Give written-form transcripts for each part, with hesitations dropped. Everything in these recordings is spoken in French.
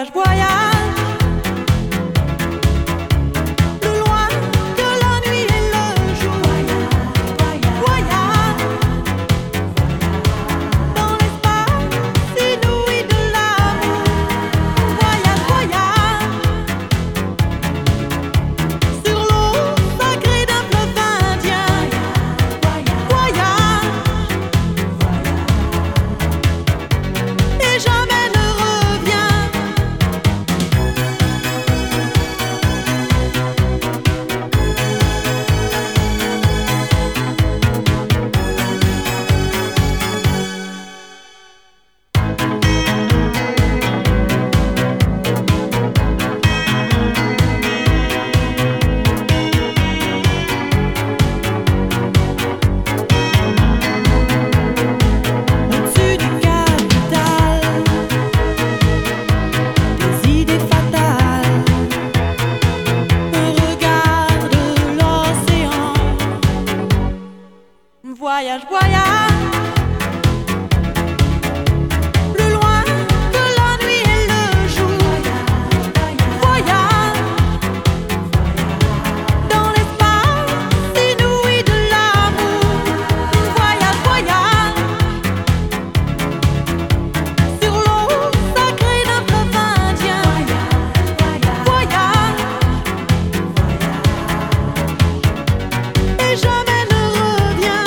Voyage, voyage, plus loin que la nuit et le jour. Voyage, dans l'espace inouï de l'amour. Voyage, voyage, sur l'eau sacrée d'un fleuve indien. Voyage, et jamais ne revient. Au-dessus du capital, des idées fatales me regardent l'océan. Voyage, voyage, plus loin que la nuit et le jour. Voyage, dans l'espace inouï de l'amour. Voyage, voyage, sur l'eau sacrée d'un fleuve indien. Voyage, et jamais ne revient.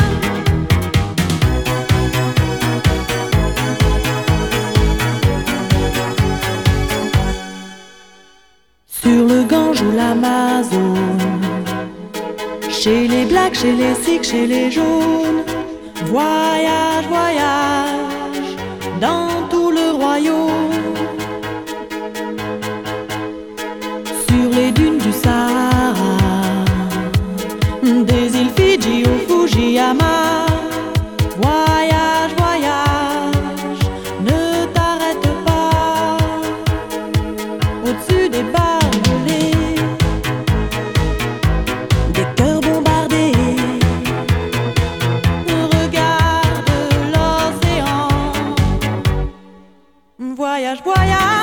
Sur le Gange ou l'Amazone, chez les blacks, chez les sikhs, chez les jaunes. Voyage, voyage, dans tout le royaume. Sur les dunes du Sahara, des îles Fidji au Fujiyama. Voyage, voyage, ne t'arrête pas. Au-dessus des barbelés, des cœurs bombardés, regarde l'océan. Voyage, voyage.